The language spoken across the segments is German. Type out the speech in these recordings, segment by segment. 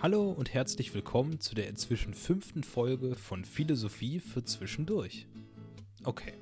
Hallo und herzlich willkommen zu der inzwischen 5. Folge von Philosophie für Zwischendurch. Okay,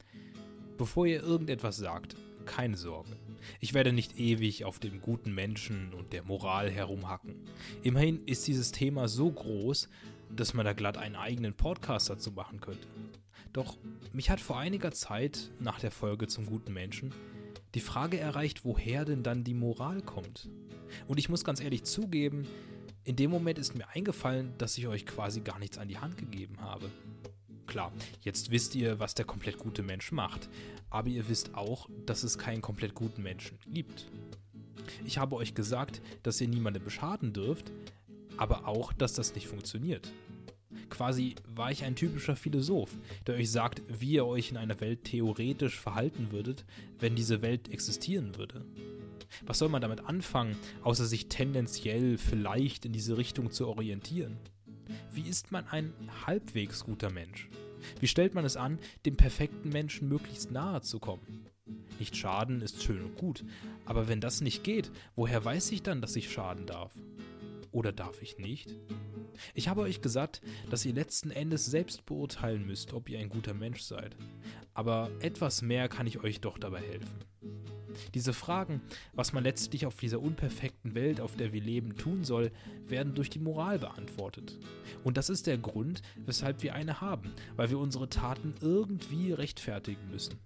bevor ihr irgendetwas sagt, keine Sorge. Ich werde nicht ewig auf dem guten Menschen und der Moral herumhacken. Immerhin ist dieses Thema so groß, dass man da glatt einen eigenen Podcast dazu machen könnte. Doch mich hat vor einiger Zeit, nach der Folge zum guten Menschen, die Frage erreicht, woher denn dann die Moral kommt. Und ich muss ganz ehrlich zugeben, in dem Moment ist mir eingefallen, dass ich euch quasi gar nichts an die Hand gegeben habe. Klar, jetzt wisst ihr, was der komplett gute Mensch macht, aber ihr wisst auch, dass es keinen komplett guten Menschen gibt. Ich habe euch gesagt, dass ihr niemandem schaden dürft, aber auch, dass das nicht funktioniert. Quasi war ich ein typischer Philosoph, der euch sagt, wie ihr euch in einer Welt theoretisch verhalten würdet, wenn diese Welt existieren würde. Was soll man damit anfangen, außer sich tendenziell vielleicht in diese Richtung zu orientieren? Wie ist man ein halbwegs guter Mensch? Wie stellt man es an, dem perfekten Menschen möglichst nahe zu kommen? Nicht schaden ist schön und gut, aber wenn das nicht geht, woher weiß ich dann, dass ich schaden darf? Oder darf ich nicht? Ich habe euch gesagt, dass ihr letzten Endes selbst beurteilen müsst, ob ihr ein guter Mensch seid. Aber etwas mehr kann ich euch doch dabei helfen. Diese Fragen, was man letztlich auf dieser unperfekten Welt, auf der wir leben, tun soll, werden durch die Moral beantwortet. Und das ist der Grund, weshalb wir eine haben, weil wir unsere Taten irgendwie rechtfertigen müssen.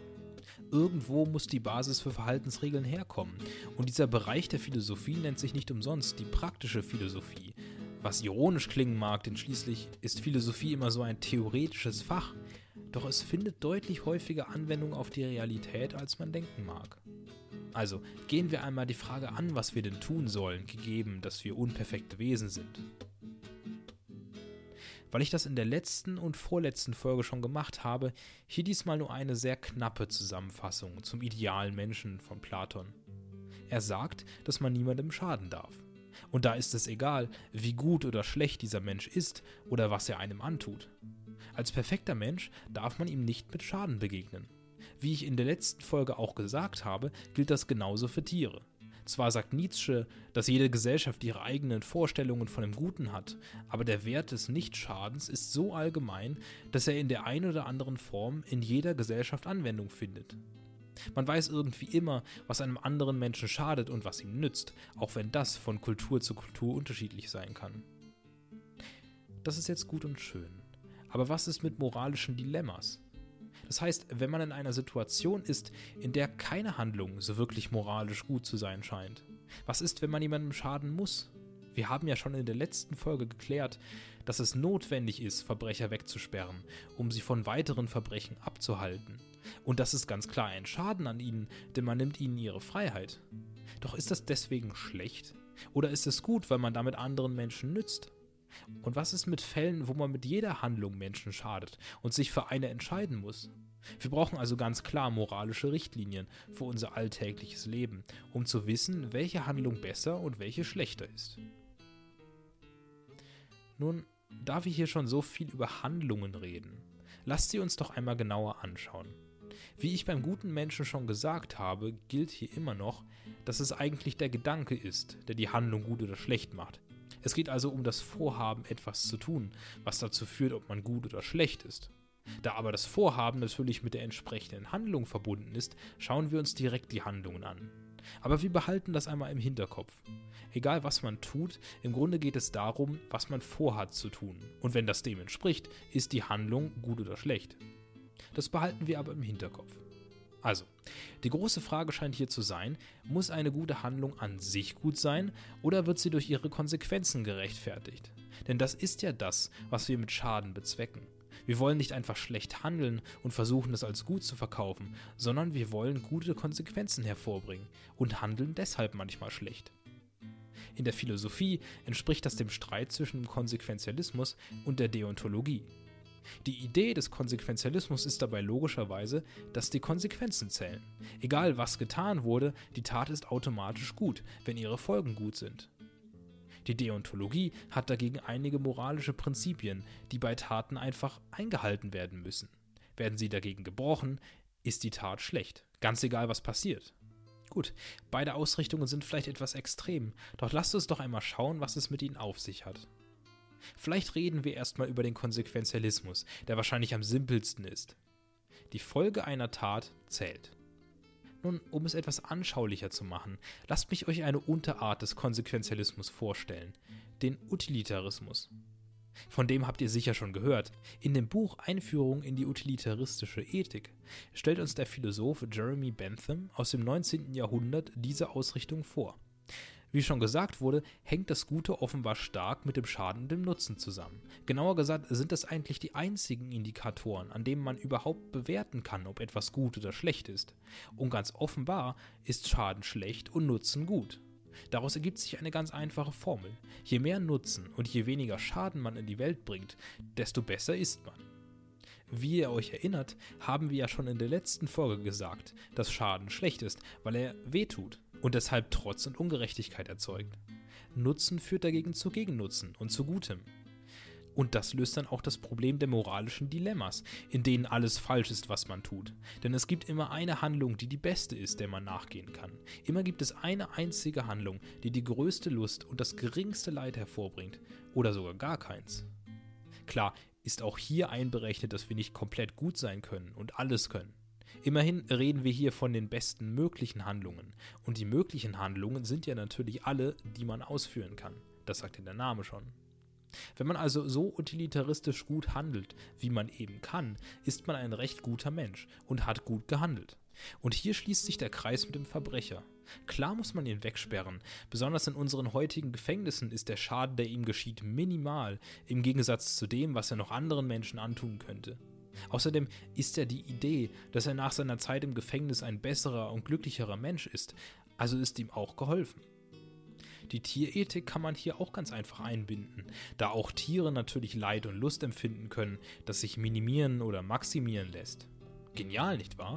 Irgendwo muss die Basis für Verhaltensregeln herkommen. Und dieser Bereich der Philosophie nennt sich nicht umsonst die praktische Philosophie. Was ironisch klingen mag, denn schließlich ist Philosophie immer so ein theoretisches Fach. Doch es findet deutlich häufiger Anwendung auf die Realität, als man denken mag. Also gehen wir einmal die Frage an, was wir denn tun sollen, gegeben, dass wir unperfekte Wesen sind. Weil ich das in der letzten und vorletzten Folge schon gemacht habe, hier diesmal nur eine sehr knappe Zusammenfassung zum idealen Menschen von Platon. Er sagt, dass man niemandem schaden darf. Und da ist es egal, wie gut oder schlecht dieser Mensch ist oder was er einem antut. Als perfekter Mensch darf man ihm nicht mit Schaden begegnen. Wie ich in der letzten Folge auch gesagt habe, gilt das genauso für Tiere. Zwar sagt Nietzsche, dass jede Gesellschaft ihre eigenen Vorstellungen von dem Guten hat, aber der Wert des Nichtschadens ist so allgemein, dass er in der einen oder anderen Form in jeder Gesellschaft Anwendung findet. Man weiß irgendwie immer, was einem anderen Menschen schadet und was ihm nützt, auch wenn das von Kultur zu Kultur unterschiedlich sein kann. Das ist jetzt gut und schön. Aber was ist mit moralischen Dilemmas? Das heißt, wenn man in einer Situation ist, in der keine Handlung so wirklich moralisch gut zu sein scheint. Was ist, wenn man jemandem schaden muss? Wir haben ja schon in der letzten Folge geklärt, dass es notwendig ist, Verbrecher wegzusperren, um sie von weiteren Verbrechen abzuhalten. Und das ist ganz klar ein Schaden an ihnen, denn man nimmt ihnen ihre Freiheit. Doch ist das deswegen schlecht? Oder ist es gut, weil man damit anderen Menschen nützt? Und was ist mit Fällen, wo man mit jeder Handlung Menschen schadet und sich für eine entscheiden muss? Wir brauchen also ganz klar moralische Richtlinien für unser alltägliches Leben, um zu wissen, welche Handlung besser und welche schlechter ist. Nun, da wir hier schon so viel über Handlungen reden, lasst sie uns doch einmal genauer anschauen. Wie ich beim guten Menschen schon gesagt habe, gilt hier immer noch, dass es eigentlich der Gedanke ist, der die Handlung gut oder schlecht macht. Es geht also um das Vorhaben, etwas zu tun, was dazu führt, ob man gut oder schlecht ist. Da aber das Vorhaben natürlich mit der entsprechenden Handlung verbunden ist, schauen wir uns direkt die Handlungen an. Aber wir behalten das einmal im Hinterkopf. Egal was man tut, im Grunde geht es darum, was man vorhat zu tun. Und wenn das dem entspricht, ist die Handlung gut oder schlecht. Das behalten wir aber im Hinterkopf. Also, die große Frage scheint hier zu sein, muss eine gute Handlung an sich gut sein oder wird sie durch ihre Konsequenzen gerechtfertigt? Denn das ist ja das, was wir mit Schaden bezwecken. Wir wollen nicht einfach schlecht handeln und versuchen es als gut zu verkaufen, sondern wir wollen gute Konsequenzen hervorbringen und handeln deshalb manchmal schlecht. In der Philosophie entspricht das dem Streit zwischen dem Konsequenzialismus und der Deontologie. Die Idee des Konsequenzialismus ist dabei logischerweise, dass die Konsequenzen zählen. Egal was getan wurde, die Tat ist automatisch gut, wenn ihre Folgen gut sind. Die Deontologie hat dagegen einige moralische Prinzipien, die bei Taten einfach eingehalten werden müssen. Werden sie dagegen gebrochen, ist die Tat schlecht, ganz egal was passiert. Gut, beide Ausrichtungen sind vielleicht etwas extrem, doch lasst uns doch einmal schauen, was es mit ihnen auf sich hat. Vielleicht reden wir erstmal über den Konsequenzialismus, der wahrscheinlich am simpelsten ist. Die Folge einer Tat zählt. Nun, um es etwas anschaulicher zu machen, lasst mich euch eine Unterart des Konsequenzialismus vorstellen, den Utilitarismus. Von dem habt ihr sicher schon gehört. In dem Buch Einführung in die utilitaristische Ethik stellt uns der Philosoph Jeremy Bentham aus dem 19. Jahrhundert diese Ausrichtung vor. Wie schon gesagt wurde, hängt das Gute offenbar stark mit dem Schaden und dem Nutzen zusammen. Genauer gesagt sind das eigentlich die einzigen Indikatoren, an denen man überhaupt bewerten kann, ob etwas gut oder schlecht ist. Und ganz offenbar ist Schaden schlecht und Nutzen gut. Daraus ergibt sich eine ganz einfache Formel. Je mehr Nutzen und je weniger Schaden man in die Welt bringt, desto besser ist man. Wie ihr euch erinnert, haben wir ja schon in der letzten Folge gesagt, dass Schaden schlecht ist, weil er wehtut und deshalb Trotz und Ungerechtigkeit erzeugt. Nutzen führt dagegen zu Gegennutzen und zu Gutem. Und das löst dann auch das Problem der moralischen Dilemmas, in denen alles falsch ist, was man tut. Denn es gibt immer eine Handlung, die die beste ist, der man nachgehen kann. Immer gibt es eine einzige Handlung, die die größte Lust und das geringste Leid hervorbringt. Oder sogar gar keins. Klar, ist auch hier einberechnet, dass wir nicht komplett gut sein können und alles können. Immerhin reden wir hier von den besten möglichen Handlungen. Und die möglichen Handlungen sind ja natürlich alle, die man ausführen kann. Das sagt ja der Name schon. Wenn man also so utilitaristisch gut handelt, wie man eben kann, ist man ein recht guter Mensch und hat gut gehandelt. Und hier schließt sich der Kreis mit dem Verbrecher. Klar muss man ihn wegsperren, besonders in unseren heutigen Gefängnissen ist der Schaden, der ihm geschieht, minimal, im Gegensatz zu dem, was er noch anderen Menschen antun könnte. Außerdem ist ja die Idee, dass er nach seiner Zeit im Gefängnis ein besserer und glücklicherer Mensch ist, also ist ihm auch geholfen. Die Tierethik kann man hier auch ganz einfach einbinden, da auch Tiere natürlich Leid und Lust empfinden können, das sich minimieren oder maximieren lässt. Genial, nicht wahr?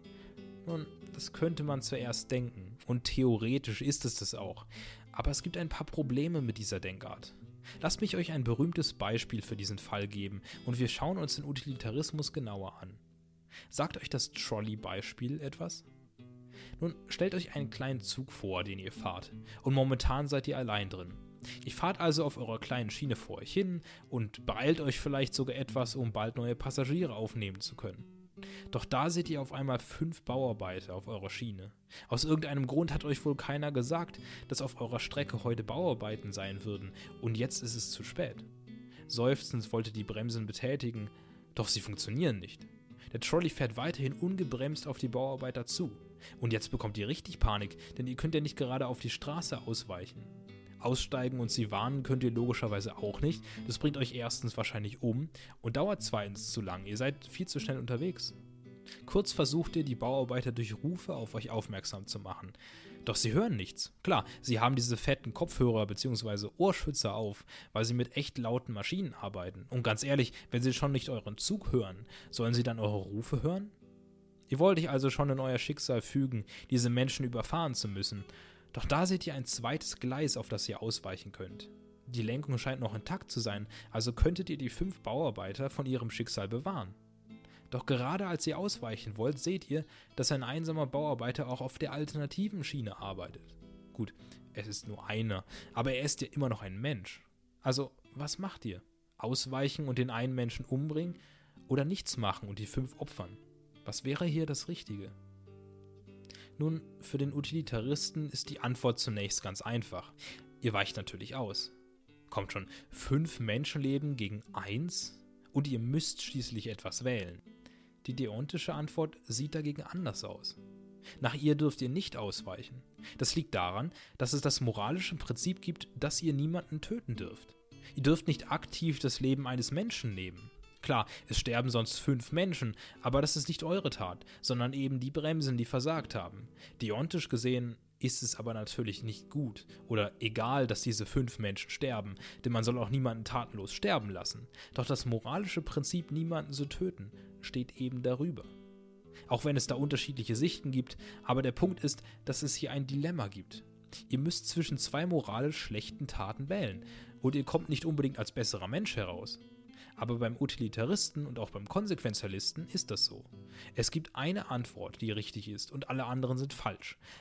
Nun, das könnte man zuerst denken, und theoretisch ist es das auch, aber es gibt ein paar Probleme mit dieser Denkart. Lasst mich euch ein berühmtes Beispiel für diesen Fall geben und wir schauen uns den Utilitarismus genauer an. Sagt euch das Trolley-Beispiel etwas? Nun, stellt euch einen kleinen Zug vor, den ihr fahrt, und momentan seid ihr allein drin. Ihr fahrt also auf eurer kleinen Schiene vor euch hin und beeilt euch vielleicht sogar etwas, um bald neue Passagiere aufnehmen zu können. Doch da seht ihr auf einmal 5 Bauarbeiter auf eurer Schiene. Aus irgendeinem Grund hat euch wohl keiner gesagt, dass auf eurer Strecke heute Bauarbeiten sein würden, und jetzt ist es zu spät. Seufzend wollt ihr die Bremsen betätigen, doch sie funktionieren nicht. Der Trolley fährt weiterhin ungebremst auf die Bauarbeiter zu. Und jetzt bekommt ihr richtig Panik, denn ihr könnt ja nicht gerade auf die Straße ausweichen. Aussteigen und sie warnen könnt ihr logischerweise auch nicht. Das bringt euch erstens wahrscheinlich um und dauert zweitens zu lang. Ihr seid viel zu schnell unterwegs. Kurz versucht ihr, die Bauarbeiter durch Rufe auf euch aufmerksam zu machen. Doch sie hören nichts. Klar, sie haben diese fetten Kopfhörer bzw. Ohrschützer auf, weil sie mit echt lauten Maschinen arbeiten. Und ganz ehrlich, wenn sie schon nicht euren Zug hören, sollen sie dann eure Rufe hören? Ihr wollt euch also schon in euer Schicksal fügen, diese Menschen überfahren zu müssen. Doch da seht ihr ein zweites Gleis, auf das ihr ausweichen könnt. Die Lenkung scheint noch intakt zu sein, also könntet ihr die 5 Bauarbeiter von ihrem Schicksal bewahren. Doch gerade als ihr ausweichen wollt, seht ihr, dass ein einsamer Bauarbeiter auch auf der alternativen Schiene arbeitet. Gut, es ist nur einer, aber er ist ja immer noch ein Mensch. Also, was macht ihr? Ausweichen und den einen Menschen umbringen oder nichts machen und die 5 opfern? Was wäre hier das Richtige? Nun, für den Utilitaristen ist die Antwort zunächst ganz einfach. Ihr weicht natürlich aus. Kommt schon, 5 Menschenleben gegen 1? Und ihr müsst schließlich etwas wählen. Die deontische Antwort sieht dagegen anders aus. Nach ihr dürft ihr nicht ausweichen. Das liegt daran, dass es das moralische Prinzip gibt, dass ihr niemanden töten dürft. Ihr dürft nicht aktiv das Leben eines Menschen nehmen. Klar, es sterben sonst 5 Menschen, aber das ist nicht eure Tat, sondern eben die Bremsen, die versagt haben. Deontisch gesehen ist es aber natürlich nicht gut oder egal, dass diese 5 Menschen sterben, denn man soll auch niemanden tatenlos sterben lassen. Doch das moralische Prinzip, niemanden zu töten, steht eben darüber. Auch wenn es da unterschiedliche Sichten gibt, aber der Punkt ist, dass es hier ein Dilemma gibt. Ihr müsst zwischen 2 moralisch schlechten Taten wählen und ihr kommt nicht unbedingt als besserer Mensch heraus. Aber beim Utilitaristen und auch beim Konsequenzialisten ist das so. Es gibt eine Antwort, die richtig ist und alle anderen sind falsch.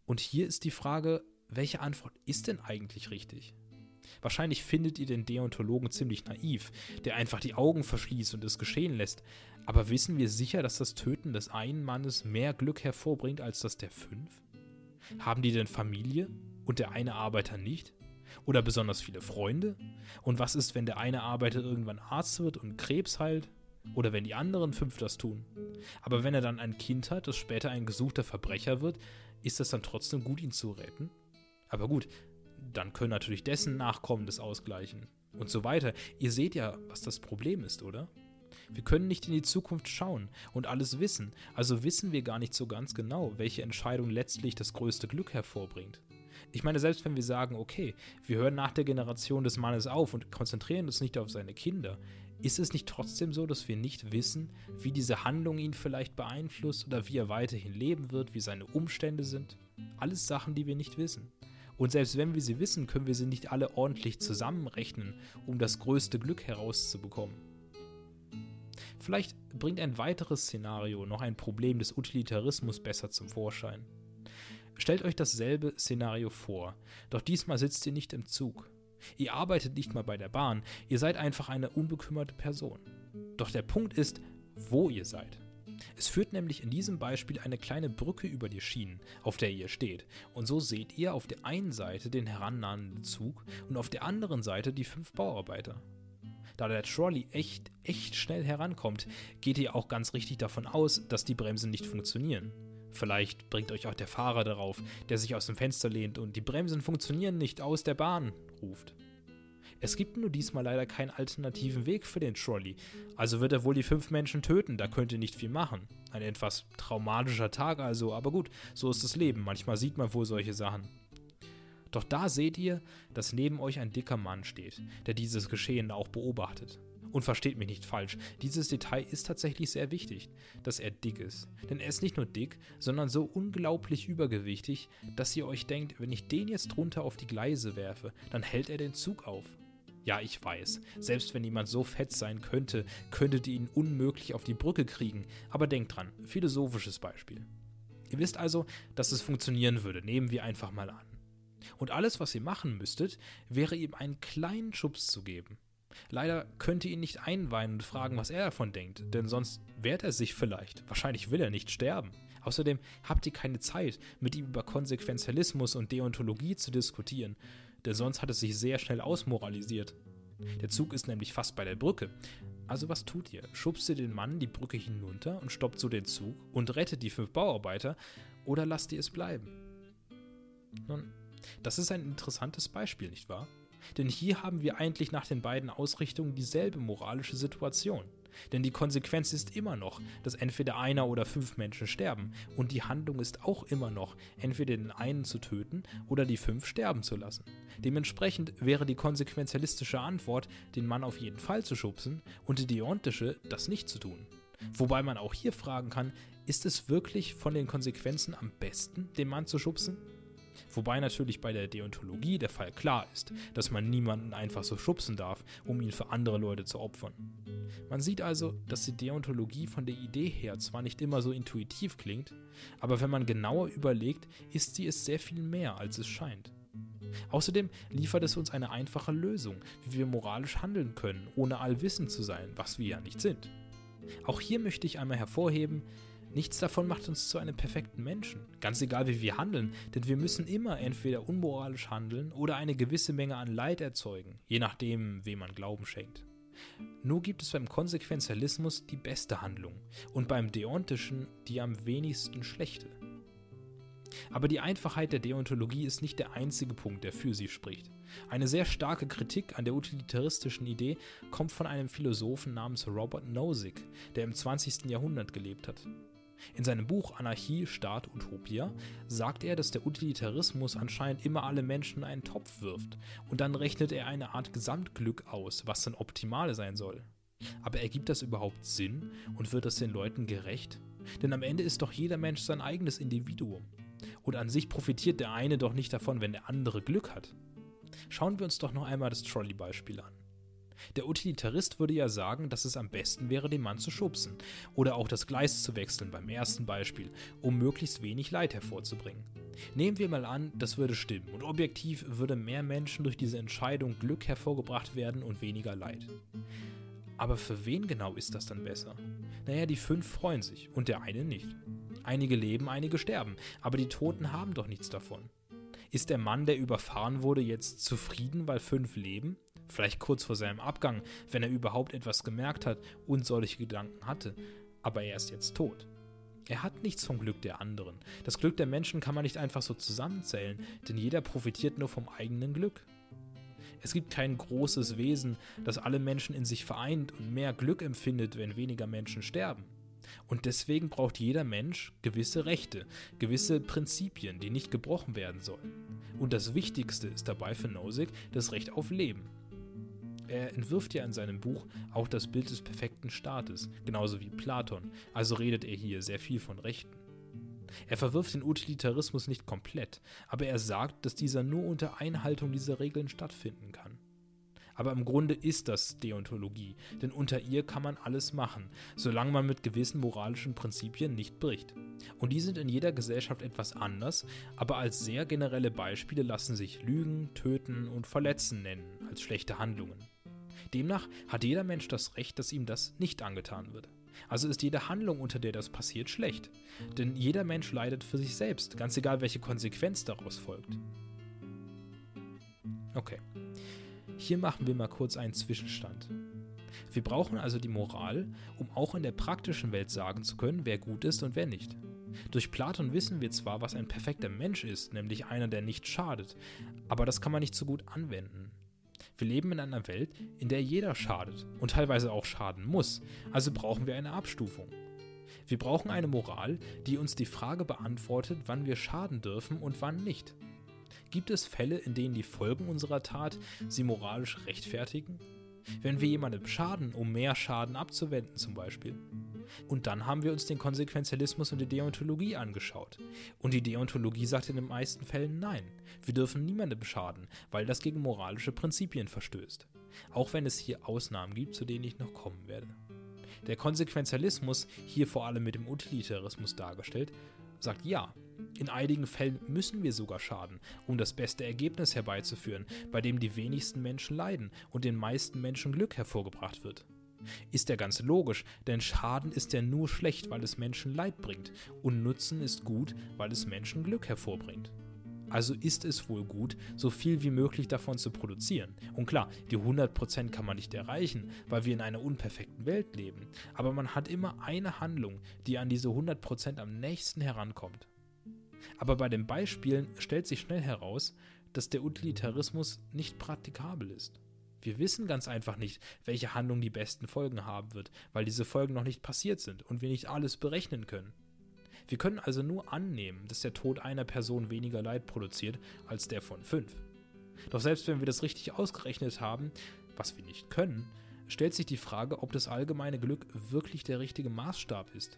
Und hier ist die Frage, welche Antwort ist denn eigentlich richtig? Wahrscheinlich findet ihr den Deontologen ziemlich naiv, der einfach die Augen verschließt und es geschehen lässt. Aber wissen wir sicher, dass das Töten des einen Mannes mehr Glück hervorbringt als das der 5? Haben die denn Familie und der eine Arbeiter nicht? Oder besonders viele Freunde? Und was ist, wenn der eine Arbeiter irgendwann Arzt wird und Krebs heilt? Oder wenn die anderen 5 das tun? Aber wenn er dann ein Kind hat, das später ein gesuchter Verbrecher wird, ist es dann trotzdem gut, ihn zu retten? Aber gut, dann können natürlich dessen Nachkommen das ausgleichen. Und so weiter. Ihr seht ja, was das Problem ist, oder? Wir können nicht in die Zukunft schauen und alles wissen, also wissen wir gar nicht so ganz genau, welche Entscheidung letztlich das größte Glück hervorbringt. Ich meine, selbst wenn wir sagen, okay, wir hören nach der Generation des Mannes auf und konzentrieren uns nicht auf seine Kinder, ist es nicht trotzdem so, dass wir nicht wissen, wie diese Handlung ihn vielleicht beeinflusst oder wie er weiterhin leben wird, wie seine Umstände sind? Alles Sachen, die wir nicht wissen. Und selbst wenn wir sie wissen, können wir sie nicht alle ordentlich zusammenrechnen, um das größte Glück herauszubekommen. Vielleicht bringt ein weiteres Szenario noch ein Problem des Utilitarismus besser zum Vorschein. Stellt euch dasselbe Szenario vor, doch diesmal sitzt ihr nicht im Zug. Ihr arbeitet nicht mal bei der Bahn, ihr seid einfach eine unbekümmerte Person. Doch der Punkt ist, wo ihr seid. Es führt nämlich in diesem Beispiel eine kleine Brücke über die Schienen, auf der ihr steht. Und so seht ihr auf der einen Seite den herannahenden Zug und auf der anderen Seite die 5 Bauarbeiter. Da der Trolley echt schnell herankommt, geht ihr auch ganz richtig davon aus, dass die Bremsen nicht funktionieren. Vielleicht bringt euch auch der Fahrer darauf, der sich aus dem Fenster lehnt und die Bremsen funktionieren nicht, aus der Bahn ruft. Es gibt nur diesmal leider keinen alternativen Weg für den Trolley, also wird er wohl die 5 Menschen töten, da könnt ihr nicht viel machen. Ein etwas traumatischer Tag also, aber gut, so ist das Leben, manchmal sieht man wohl solche Sachen. Doch da seht ihr, dass neben euch ein dicker Mann steht, der dieses Geschehen auch beobachtet. Und versteht mich nicht falsch, dieses Detail ist tatsächlich sehr wichtig, dass er dick ist. Denn er ist nicht nur dick, sondern so unglaublich übergewichtig, dass ihr euch denkt, wenn ich den jetzt runter auf die Gleise werfe, dann hält er den Zug auf. Ja, ich weiß, selbst wenn jemand so fett sein könnte, könntet ihr ihn unmöglich auf die Brücke kriegen. Aber denkt dran, philosophisches Beispiel. Ihr wisst also, dass es funktionieren würde, nehmen wir einfach mal an. Und alles, was ihr machen müsstet, wäre ihm einen kleinen Schubs zu geben. Leider könnt ihr ihn nicht einweihen und fragen, was er davon denkt, denn sonst wehrt er sich vielleicht. Wahrscheinlich will er nicht sterben. Außerdem habt ihr keine Zeit, mit ihm über Konsequenzialismus und Deontologie zu diskutieren, denn sonst hat es sich sehr schnell ausmoralisiert. Der Zug ist nämlich fast bei der Brücke. Also was tut ihr? Schubst ihr den Mann die Brücke hinunter und stoppt so den Zug und rettet die 5 Bauarbeiter oder lasst ihr es bleiben? Nun, das ist ein interessantes Beispiel, nicht wahr? Denn hier haben wir eigentlich nach den beiden Ausrichtungen dieselbe moralische Situation. Denn die Konsequenz ist immer noch, dass entweder einer oder 5 Menschen sterben. Und die Handlung ist auch immer noch, entweder den einen zu töten oder die 5 sterben zu lassen. Dementsprechend wäre die konsequenzialistische Antwort, den Mann auf jeden Fall zu schubsen, und die deontische, das nicht zu tun. Wobei man auch hier fragen kann, ist es wirklich von den Konsequenzen am besten, den Mann zu schubsen? Wobei natürlich bei der Deontologie der Fall klar ist, dass man niemanden einfach so schubsen darf, um ihn für andere Leute zu opfern. Man sieht also, dass die Deontologie von der Idee her zwar nicht immer so intuitiv klingt, aber wenn man genauer überlegt, ist sie es sehr viel mehr, als es scheint. Außerdem liefert es uns eine einfache Lösung, wie wir moralisch handeln können, ohne allwissend zu sein, was wir ja nicht sind. Auch hier möchte ich einmal hervorheben, nichts davon macht uns zu einem perfekten Menschen, ganz egal wie wir handeln, denn wir müssen immer entweder unmoralisch handeln oder eine gewisse Menge an Leid erzeugen, je nachdem, wem man Glauben schenkt. Nur gibt es beim Konsequenzialismus die beste Handlung und beim Deontischen die am wenigsten schlechte. Aber die Einfachheit der Deontologie ist nicht der einzige Punkt, der für sie spricht. Eine sehr starke Kritik an der utilitaristischen Idee kommt von einem Philosophen namens Robert Nozick, der im 20. Jahrhundert gelebt hat. In seinem Buch Anarchie, Staat, Utopia sagt er, dass der Utilitarismus anscheinend immer alle Menschen in einen Topf wirft und dann rechnet er eine Art Gesamtglück aus, was dann optimal sein soll. Aber ergibt das überhaupt Sinn und wird das den Leuten gerecht? Denn am Ende ist doch jeder Mensch sein eigenes Individuum. Und an sich profitiert der eine doch nicht davon, wenn der andere Glück hat. Schauen wir uns doch noch einmal das Trolley-Beispiel an. Der Utilitarist würde ja sagen, dass es am besten wäre, den Mann zu schubsen oder auch das Gleis zu wechseln beim ersten Beispiel, um möglichst wenig Leid hervorzubringen. Nehmen wir mal an, das würde stimmen und objektiv würde mehr Menschen durch diese Entscheidung Glück hervorgebracht werden und weniger Leid. Aber für wen genau ist das dann besser? Naja, die 5 freuen sich und der eine nicht. Einige leben, einige sterben, aber die Toten haben doch nichts davon. Ist der Mann, der überfahren wurde, jetzt zufrieden, weil 5 leben? Vielleicht kurz vor seinem Abgang, wenn er überhaupt etwas gemerkt hat und solche Gedanken hatte, aber er ist jetzt tot. Er hat nichts vom Glück der anderen. Das Glück der Menschen kann man nicht einfach so zusammenzählen, denn jeder profitiert nur vom eigenen Glück. Es gibt kein großes Wesen, das alle Menschen in sich vereint und mehr Glück empfindet, wenn weniger Menschen sterben. Und deswegen braucht jeder Mensch gewisse Rechte, gewisse Prinzipien, die nicht gebrochen werden sollen. Und das Wichtigste ist dabei für Nozick das Recht auf Leben. Er entwirft ja in seinem Buch auch das Bild des perfekten Staates, genauso wie Platon, also redet er hier sehr viel von Rechten. Er verwirft den Utilitarismus nicht komplett, aber er sagt, dass dieser nur unter Einhaltung dieser Regeln stattfinden kann. Aber im Grunde ist das Deontologie, denn unter ihr kann man alles machen, solange man mit gewissen moralischen Prinzipien nicht bricht. Und die sind in jeder Gesellschaft etwas anders, aber als sehr generelle Beispiele lassen sich Lügen, Töten und Verletzen nennen als schlechte Handlungen. Demnach hat jeder Mensch das Recht, dass ihm das nicht angetan wird. Also ist jede Handlung, unter der das passiert, schlecht. Denn jeder Mensch leidet für sich selbst, ganz egal, welche Konsequenz daraus folgt. Okay, hier machen wir mal kurz einen Zwischenstand. Wir brauchen also die Moral, um auch in der praktischen Welt sagen zu können, wer gut ist und wer nicht. Durch Platon wissen wir zwar, was ein perfekter Mensch ist, nämlich einer, der nicht schadet, aber das kann man nicht so gut anwenden. Wir leben in einer Welt, in der jeder schadet und teilweise auch schaden muss, also brauchen wir eine Abstufung. Wir brauchen eine Moral, die uns die Frage beantwortet, wann wir schaden dürfen und wann nicht. Gibt es Fälle, in denen die Folgen unserer Tat sie moralisch rechtfertigen? Wenn wir jemandem schaden, um mehr Schaden abzuwenden zum Beispiel. Und dann haben wir uns den Konsequenzialismus und die Deontologie angeschaut. Und die Deontologie sagt in den meisten Fällen nein. Wir dürfen niemandem schaden, weil das gegen moralische Prinzipien verstößt. Auch wenn es hier Ausnahmen gibt, zu denen ich noch kommen werde. Der Konsequenzialismus, hier vor allem mit dem Utilitarismus dargestellt, sagt ja. In einigen Fällen müssen wir sogar schaden, um das beste Ergebnis herbeizuführen, bei dem die wenigsten Menschen leiden und den meisten Menschen Glück hervorgebracht wird. Ist ja ganz logisch, denn Schaden ist ja nur schlecht, weil es Menschen Leid bringt und Nutzen ist gut, weil es Menschen Glück hervorbringt. Also ist es wohl gut, so viel wie möglich davon zu produzieren. Und klar, die 100% kann man nicht erreichen, weil wir in einer unperfekten Welt leben, aber man hat immer eine Handlung, die an diese 100% am nächsten herankommt. Aber bei den Beispielen stellt sich schnell heraus, dass der Utilitarismus nicht praktikabel ist. Wir wissen ganz einfach nicht, welche Handlung die besten Folgen haben wird, weil diese Folgen noch nicht passiert sind und wir nicht alles berechnen können. Wir können also nur annehmen, dass der Tod einer Person weniger Leid produziert als der von 5. Doch selbst wenn wir das richtig ausgerechnet haben, was wir nicht können, stellt sich die Frage, ob das allgemeine Glück wirklich der richtige Maßstab ist.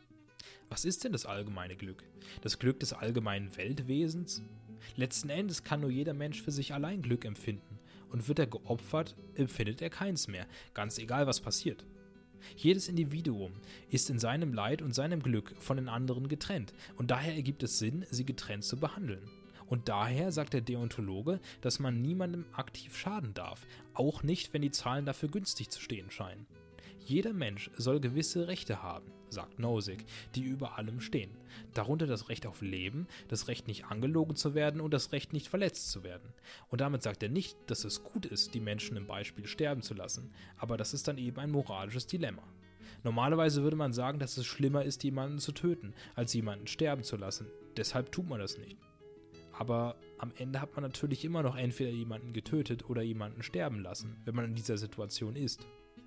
Was ist denn das allgemeine Glück? Das Glück des allgemeinen Weltwesens? Letzten Endes kann nur jeder Mensch für sich allein Glück empfinden. Und wird er geopfert, empfindet er keins mehr, ganz egal was passiert. Jedes Individuum ist in seinem Leid und seinem Glück von den anderen getrennt und daher ergibt es Sinn, sie getrennt zu behandeln. Und daher sagt der Deontologe, dass man niemandem aktiv schaden darf, auch nicht, wenn die Zahlen dafür günstig zu stehen scheinen. Jeder Mensch soll gewisse Rechte haben, sagt Nozick, die über allem stehen. Darunter das Recht auf Leben, das Recht nicht angelogen zu werden und das Recht nicht verletzt zu werden. Und damit sagt er nicht, dass es gut ist, die Menschen im Beispiel sterben zu lassen, aber das ist dann eben ein moralisches Dilemma. Normalerweise würde man sagen, dass es schlimmer ist, jemanden zu töten, als jemanden sterben zu lassen. Deshalb tut man das nicht. Aber am Ende hat man natürlich immer noch entweder jemanden getötet oder jemanden sterben lassen, wenn man in dieser Situation ist.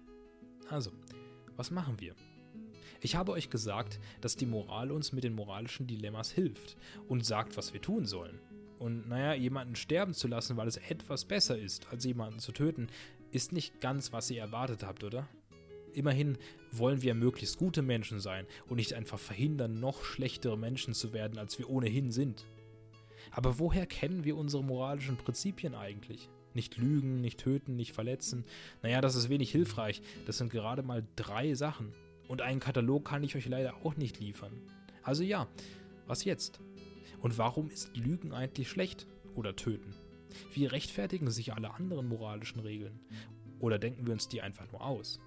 Also, was machen wir? Ich habe euch gesagt, dass die Moral uns mit den moralischen Dilemmas hilft und sagt, was wir tun sollen. Und naja, jemanden sterben zu lassen, weil es etwas besser ist, als jemanden zu töten, ist nicht ganz, was ihr erwartet habt, oder? Immerhin wollen wir möglichst gute Menschen sein und nicht einfach verhindern, noch schlechtere Menschen zu werden, als wir ohnehin sind. Aber woher kennen wir unsere moralischen Prinzipien eigentlich? Nicht lügen, nicht töten, nicht verletzen. Naja, das ist wenig hilfreich. Das sind gerade mal 3 Sachen. Und einen Katalog kann ich euch leider auch nicht liefern. Also ja, was jetzt? Und warum ist Lügen eigentlich schlecht? Oder töten? Wie rechtfertigen sich alle anderen moralischen Regeln? Oder denken wir uns die einfach nur aus?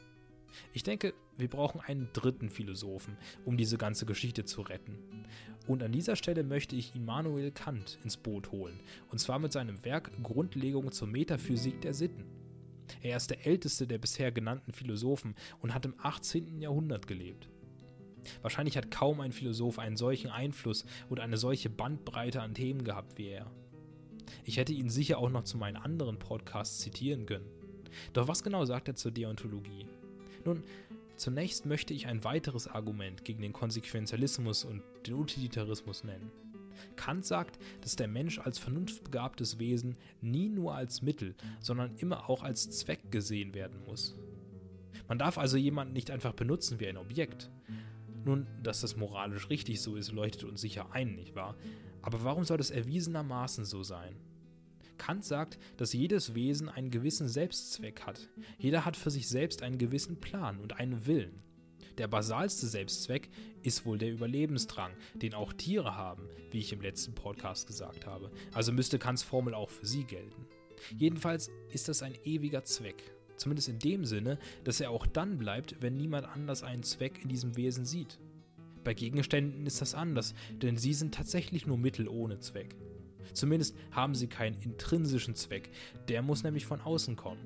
Ich denke, wir brauchen einen 3. Philosophen, um diese ganze Geschichte zu retten. Und an dieser Stelle möchte ich Immanuel Kant ins Boot holen, und zwar mit seinem Werk Grundlegung zur Metaphysik der Sitten. Er ist der älteste der bisher genannten Philosophen und hat im 18. Jahrhundert gelebt. Wahrscheinlich hat kaum ein Philosoph einen solchen Einfluss und eine solche Bandbreite an Themen gehabt wie er. Ich hätte ihn sicher auch noch zu meinen anderen Podcasts zitieren können. Doch was genau sagt er zur Deontologie? Nun, zunächst möchte ich ein weiteres Argument gegen den Konsequenzialismus und den Utilitarismus nennen. Kant sagt, dass der Mensch als vernunftbegabtes Wesen nie nur als Mittel, sondern immer auch als Zweck gesehen werden muss. Man darf also jemanden nicht einfach benutzen wie ein Objekt. Nun, dass das moralisch richtig so ist, leuchtet uns sicher ein, nicht wahr? Aber warum soll das erwiesenermaßen so sein? Kant sagt, dass jedes Wesen einen gewissen Selbstzweck hat. Jeder hat für sich selbst einen gewissen Plan und einen Willen. Der basalste Selbstzweck ist wohl der Überlebensdrang, den auch Tiere haben, wie ich im letzten Podcast gesagt habe. Also müsste Kants Formel auch für sie gelten. Jedenfalls ist das ein ewiger Zweck. Zumindest in dem Sinne, dass er auch dann bleibt, wenn niemand anders einen Zweck in diesem Wesen sieht. Bei Gegenständen ist das anders, denn sie sind tatsächlich nur Mittel ohne Zweck. Zumindest haben sie keinen intrinsischen Zweck, der muss nämlich von außen kommen.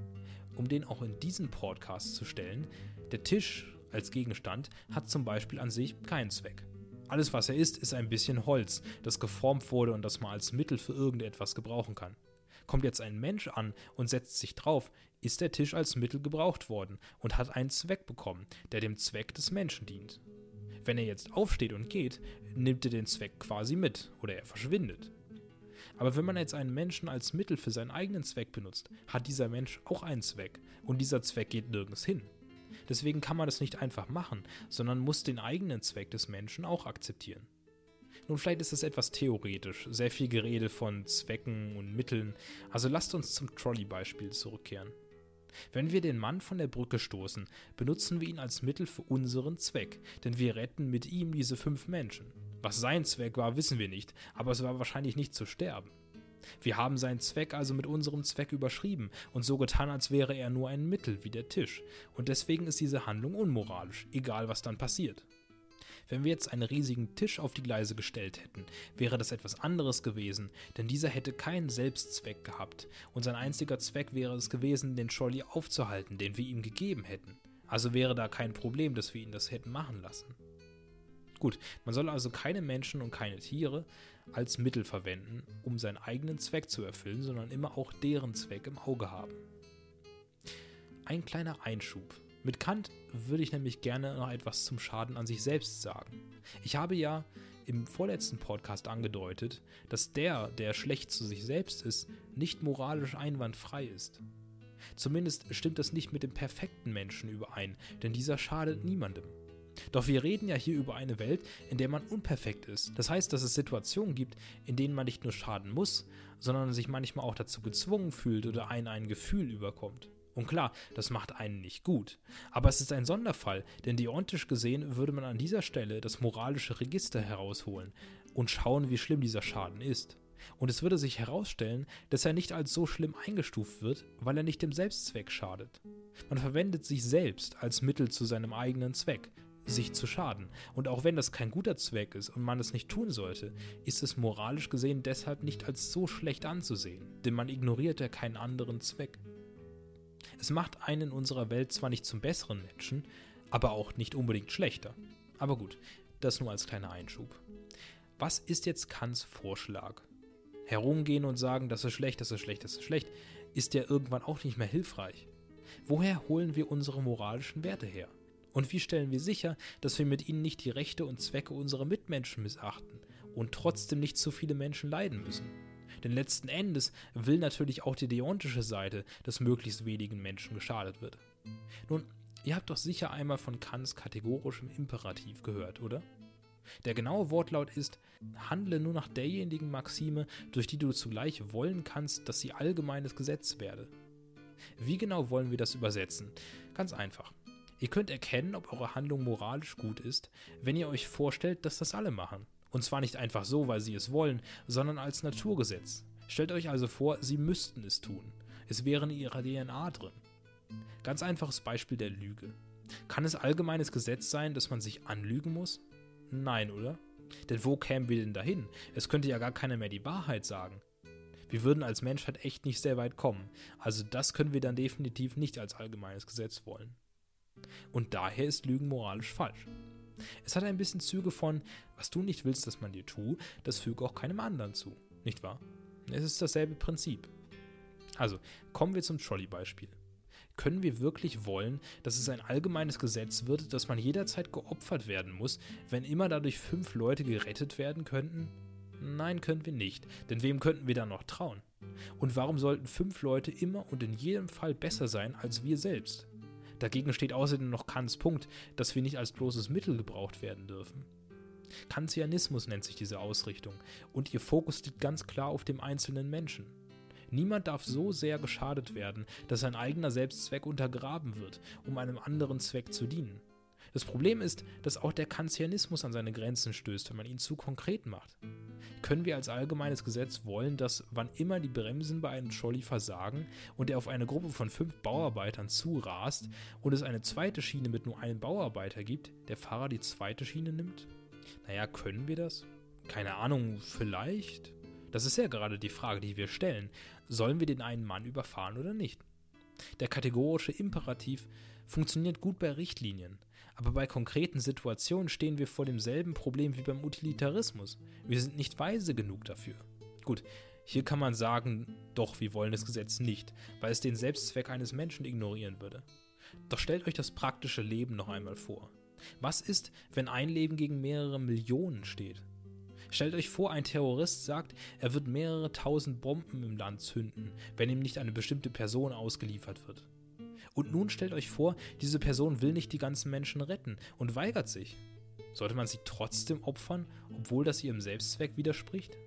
Um den auch in diesen Podcast zu stellen, der Tisch als Gegenstand hat zum Beispiel an sich keinen Zweck. Alles, was er ist ein bisschen Holz, das geformt wurde und das man als Mittel für irgendetwas gebrauchen kann. Kommt jetzt ein Mensch an und setzt sich drauf, ist der Tisch als Mittel gebraucht worden und hat einen Zweck bekommen, der dem Zweck des Menschen dient. Wenn er jetzt aufsteht und geht, nimmt er den Zweck quasi mit oder er verschwindet. Aber wenn man jetzt einen Menschen als Mittel für seinen eigenen Zweck benutzt, hat dieser Mensch auch einen Zweck und dieser Zweck geht nirgends hin. Deswegen kann man das nicht einfach machen, sondern muss den eigenen Zweck des Menschen auch akzeptieren. Nun, vielleicht ist das etwas theoretisch, sehr viel Gerede von Zwecken und Mitteln, also lasst uns zum Trolley-Beispiel zurückkehren. Wenn wir den Mann von der Brücke stoßen, benutzen wir ihn als Mittel für unseren Zweck, denn wir retten mit ihm diese 5 Menschen. Was sein Zweck war, wissen wir nicht, aber es war wahrscheinlich nicht zu sterben. Wir haben seinen Zweck also mit unserem Zweck überschrieben und so getan, als wäre er nur ein Mittel wie der Tisch. Und deswegen ist diese Handlung unmoralisch, egal was dann passiert. Wenn wir jetzt einen riesigen Tisch auf die Gleise gestellt hätten, wäre das etwas anderes gewesen, denn dieser hätte keinen Selbstzweck gehabt und sein einziger Zweck wäre es gewesen, den Trolley aufzuhalten, den wir ihm gegeben hätten. Also wäre da kein Problem, dass wir ihn das hätten machen lassen. Gut, man soll also keine Menschen und keine Tiere als Mittel verwenden, um seinen eigenen Zweck zu erfüllen, sondern immer auch deren Zweck im Auge haben. Ein kleiner Einschub. Mit Kant würde ich nämlich gerne noch etwas zum Schaden an sich selbst sagen. Ich habe ja im vorletzten Podcast angedeutet, dass der schlecht zu sich selbst ist, nicht moralisch einwandfrei ist. Zumindest stimmt das nicht mit dem perfekten Menschen überein, denn dieser schadet niemandem. Doch wir reden ja hier über eine Welt, in der man unperfekt ist. Das heißt, dass es Situationen gibt, in denen man nicht nur schaden muss, sondern sich manchmal auch dazu gezwungen fühlt oder einen ein Gefühl überkommt. Und klar, das macht einen nicht gut. Aber es ist ein Sonderfall, denn deontisch gesehen würde man an dieser Stelle das moralische Register herausholen und schauen, wie schlimm dieser Schaden ist. Und es würde sich herausstellen, dass er nicht als so schlimm eingestuft wird, weil er nicht dem Selbstzweck schadet. Man verwendet sich selbst als Mittel zu seinem eigenen Zweck, sich zu schaden. Und auch wenn das kein guter Zweck ist und man es nicht tun sollte, ist es moralisch gesehen deshalb nicht als so schlecht anzusehen, denn man ignoriert ja keinen anderen Zweck. Es macht einen in unserer Welt zwar nicht zum besseren Menschen, aber auch nicht unbedingt schlechter. Aber gut, das nur als kleiner Einschub. Was ist jetzt Kants Vorschlag? Herumgehen und sagen, das ist schlecht, das ist schlecht, das ist schlecht, ist ja irgendwann auch nicht mehr hilfreich. Woher holen wir unsere moralischen Werte her? Und wie stellen wir sicher, dass wir mit ihnen nicht die Rechte und Zwecke unserer Mitmenschen missachten und trotzdem nicht zu viele Menschen leiden müssen? Denn letzten Endes will natürlich auch die deontische Seite, dass möglichst wenigen Menschen geschadet wird. Nun, ihr habt doch sicher einmal von Kants kategorischem Imperativ gehört, oder? Der genaue Wortlaut ist: Handle nur nach derjenigen Maxime, durch die du zugleich wollen kannst, dass sie allgemeines Gesetz werde. Wie genau wollen wir das übersetzen? Ganz einfach. Ihr könnt erkennen, ob eure Handlung moralisch gut ist, wenn ihr euch vorstellt, dass das alle machen. Und zwar nicht einfach so, weil sie es wollen, sondern als Naturgesetz. Stellt euch also vor, sie müssten es tun. Es wäre in ihrer DNA drin. Ganz einfaches Beispiel der Lüge. Kann es allgemeines Gesetz sein, dass man sich anlügen muss? Nein, oder? Denn wo kämen wir denn dahin? Es könnte ja gar keiner mehr die Wahrheit sagen. Wir würden als Menschheit echt nicht sehr weit kommen. Also das können wir dann definitiv nicht als allgemeines Gesetz wollen. Und daher ist Lügen moralisch falsch. Es hat ein bisschen Züge von: Was du nicht willst, dass man dir tut, das füge auch keinem anderen zu. Nicht wahr? Es ist dasselbe Prinzip. Also, kommen wir zum Trolley-Beispiel. Können wir wirklich wollen, dass es ein allgemeines Gesetz wird, dass man jederzeit geopfert werden muss, wenn immer dadurch 5 Leute gerettet werden könnten? Nein, können wir nicht, denn wem könnten wir dann noch trauen? Und warum sollten 5 Leute immer und in jedem Fall besser sein als wir selbst? Dagegen steht außerdem noch Kants Punkt, dass wir nicht als bloßes Mittel gebraucht werden dürfen. Kantianismus nennt sich diese Ausrichtung und ihr Fokus liegt ganz klar auf dem einzelnen Menschen. Niemand darf so sehr geschadet werden, dass sein eigener Selbstzweck untergraben wird, um einem anderen Zweck zu dienen. Das Problem ist, dass auch der Kantianismus an seine Grenzen stößt, wenn man ihn zu konkret macht. Können wir als allgemeines Gesetz wollen, dass wann immer die Bremsen bei einem Trolley versagen und er auf eine Gruppe von 5 Bauarbeitern zurast und es eine zweite Schiene mit nur einem Bauarbeiter gibt, der Fahrer die zweite Schiene nimmt? Naja, können wir das? Keine Ahnung, vielleicht? Das ist ja gerade die Frage, die wir stellen. Sollen wir den einen Mann überfahren oder nicht? Der kategorische Imperativ funktioniert gut bei Richtlinien, aber bei konkreten Situationen stehen wir vor demselben Problem wie beim Utilitarismus. Wir sind nicht weise genug dafür. Gut, hier kann man sagen, doch, wir wollen das Gesetz nicht, weil es den Selbstzweck eines Menschen ignorieren würde. Doch stellt euch das praktische Leben noch einmal vor. Was ist, wenn ein Leben gegen mehrere Millionen steht? Stellt euch vor, ein Terrorist sagt, er wird mehrere tausend Bomben im Land zünden, wenn ihm nicht eine bestimmte Person ausgeliefert wird. Und nun stellt euch vor, diese Person will nicht die ganzen Menschen retten und weigert sich. Sollte man sie trotzdem opfern, obwohl das ihrem Selbstzweck widerspricht?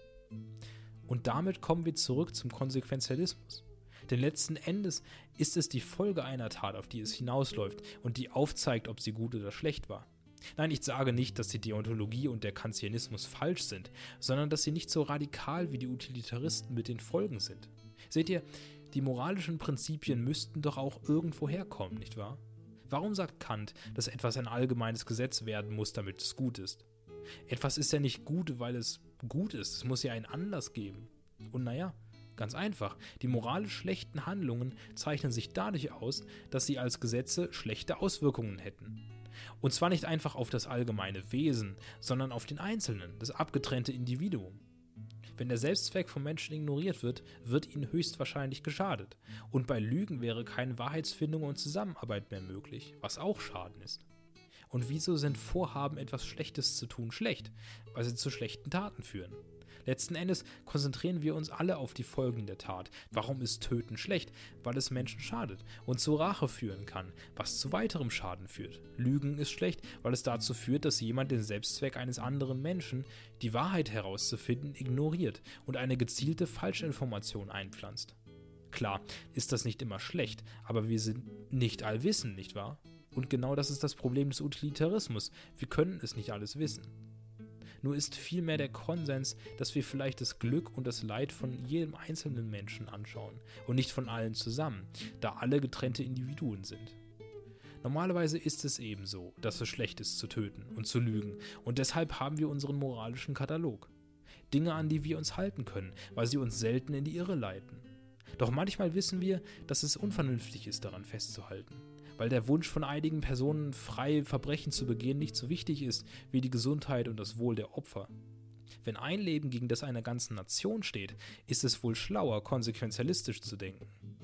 Und damit kommen wir zurück zum Konsequenzialismus. Denn letzten Endes ist es die Folge einer Tat, auf die es hinausläuft und die aufzeigt, ob sie gut oder schlecht war. Nein, ich sage nicht, dass die Deontologie und der Kantianismus falsch sind, sondern dass sie nicht so radikal wie die Utilitaristen mit den Folgen sind. Seht ihr, die moralischen Prinzipien müssten doch auch irgendwo herkommen, nicht wahr? Warum sagt Kant, dass etwas ein allgemeines Gesetz werden muss, damit es gut ist? Etwas ist ja nicht gut, weil es gut ist, es muss ja einen Anlass geben. Und naja, ganz einfach, die moralisch schlechten Handlungen zeichnen sich dadurch aus, dass sie als Gesetze schlechte Auswirkungen hätten. Und zwar nicht einfach auf das allgemeine Wesen, sondern auf den Einzelnen, das abgetrennte Individuum. Wenn der Selbstzweck vom Menschen ignoriert wird, wird ihnen höchstwahrscheinlich geschadet. Und bei Lügen wäre keine Wahrheitsfindung und Zusammenarbeit mehr möglich, was auch Schaden ist. Und wieso sind Vorhaben, etwas Schlechtes zu tun, schlecht? Weil sie zu schlechten Taten führen. Letzten Endes konzentrieren wir uns alle auf die Folgen der Tat. Warum ist Töten schlecht? Weil es Menschen schadet und zur Rache führen kann, was zu weiterem Schaden führt. Lügen ist schlecht, weil es dazu führt, dass jemand den Selbstzweck eines anderen Menschen, die Wahrheit herauszufinden, ignoriert und eine gezielte Falschinformation einpflanzt. Klar ist das nicht immer schlecht, aber wir sind nicht allwissend, nicht wahr? Und genau das ist das Problem des Utilitarismus. Wir können es nicht alles wissen. Nur ist vielmehr der Konsens, dass wir vielleicht das Glück und das Leid von jedem einzelnen Menschen anschauen und nicht von allen zusammen, da alle getrennte Individuen sind. Normalerweise ist es eben so, dass es schlecht ist zu töten und zu lügen und deshalb haben wir unseren moralischen Katalog. Dinge, an die wir uns halten können, weil sie uns selten in die Irre leiten. Doch manchmal wissen wir, dass es unvernünftig ist, daran festzuhalten. Weil der Wunsch von einigen Personen, frei Verbrechen zu begehen, nicht so wichtig ist wie die Gesundheit und das Wohl der Opfer. Wenn ein Leben gegen das einer ganzen Nation steht, ist es wohl schlauer, konsequenzialistisch zu denken.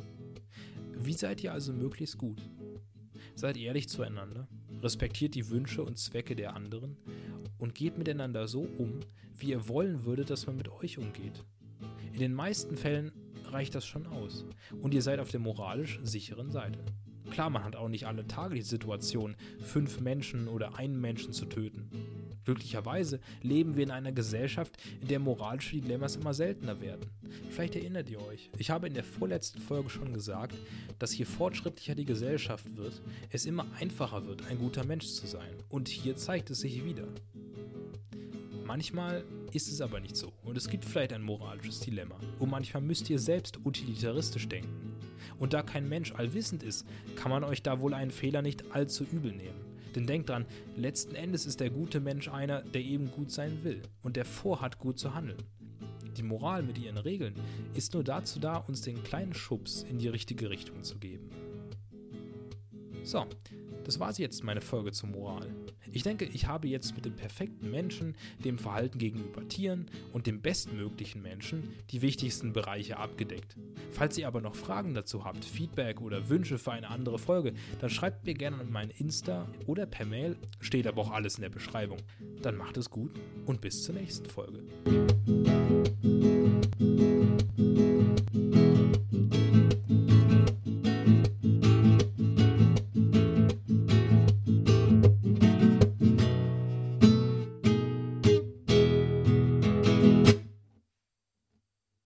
Wie seid ihr also möglichst gut? Seid ehrlich zueinander, respektiert die Wünsche und Zwecke der anderen und geht miteinander so um, wie ihr wollen würdet, dass man mit euch umgeht. In den meisten Fällen reicht das schon aus und ihr seid auf der moralisch sicheren Seite. Klar, man hat auch nicht alle Tage die Situation, 5 Menschen oder einen Menschen zu töten. Glücklicherweise leben wir in einer Gesellschaft, in der moralische Dilemmas immer seltener werden. Vielleicht erinnert ihr euch, ich habe in der vorletzten Folge schon gesagt, dass je fortschrittlicher die Gesellschaft wird, es immer einfacher wird, ein guter Mensch zu sein. Und hier zeigt es sich wieder. Manchmal ist es aber nicht so und es gibt vielleicht ein moralisches Dilemma. Und manchmal müsst ihr selbst utilitaristisch denken. Und da kein Mensch allwissend ist, kann man euch da wohl einen Fehler nicht allzu übel nehmen. Denn denkt dran, letzten Endes ist der gute Mensch einer, der eben gut sein will und der vorhat, gut zu handeln. Die Moral mit ihren Regeln ist nur dazu da, uns den kleinen Schubs in die richtige Richtung zu geben. So, das war jetzt meine Folge zur Moral. Ich denke, ich habe jetzt mit dem perfekten Menschen, dem Verhalten gegenüber Tieren und dem bestmöglichen Menschen die wichtigsten Bereiche abgedeckt. Falls ihr aber noch Fragen dazu habt, Feedback oder Wünsche für eine andere Folge, dann schreibt mir gerne an mein Insta oder per Mail, steht aber auch alles in der Beschreibung. Dann macht es gut und bis zur nächsten Folge.